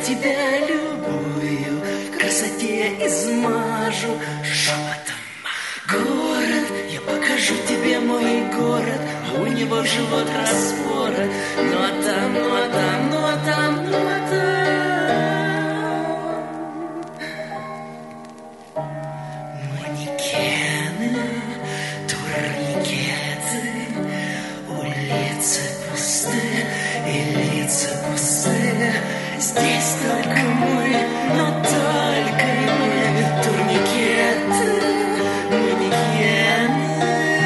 тебя любую, в красоте измажу шепотом. Город, я покажу тебе мой город, а у него живот распорот. Ну а там, ну а там, ну а там, ну а там манекены, турникеты, улицы пустые и лица пустые. Здесь только мы, но только мы, турникеты, манекены.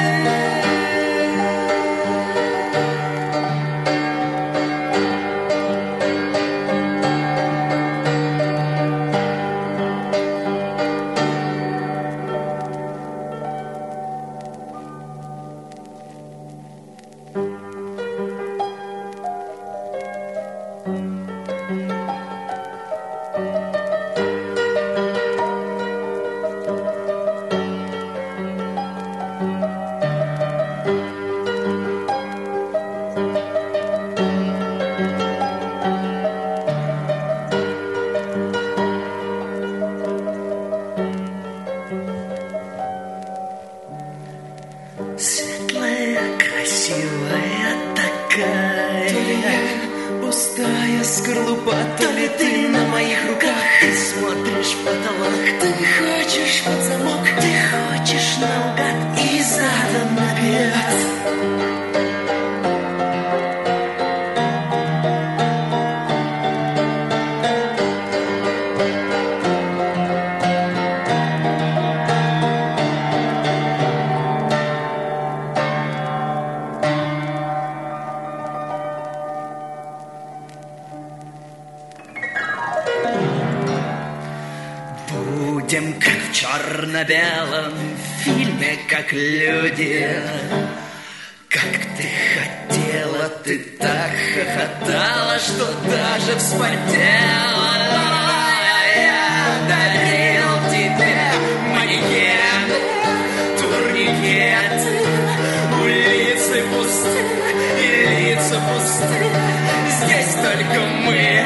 Светлая, красивая такая, то ли я пустая скорлупа, то ли ты на моих руках. Ты смотришь в потолок, ты хочешь под замок, ты хочешь наугад и задом наперед. Будем как в черно-белом фильме, как люди. Как ты хотела, ты так хохотала, что даже вспотела. Я дарил тебе манекены, турникеты, улицы пусты и лица пусты. Здесь только мы.